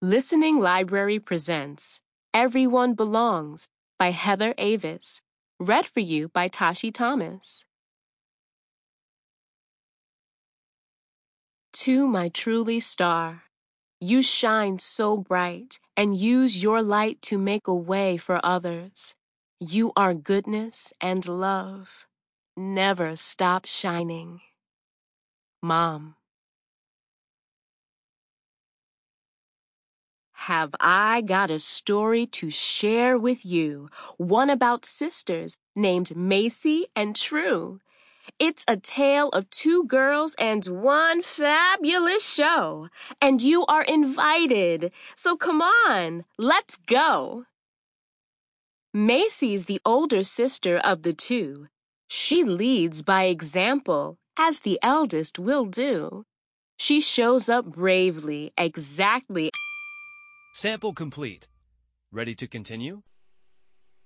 Listening Library presents Everyone Belongs by Heather Avis. Read for you by Tashi Thomas. To my truly star, you shine so bright and use your light to make a way for others. You are goodness and love. Never stop shining. Mom. Have I got a story to share with you, one about sisters named Macy and True. It's a tale of two girls and one fabulous show, and you are invited, so come on, let's go. Macy's the older sister of the two. She leads by example, as the eldest will do. She shows up bravely, exactly. Sample complete. Ready to continue?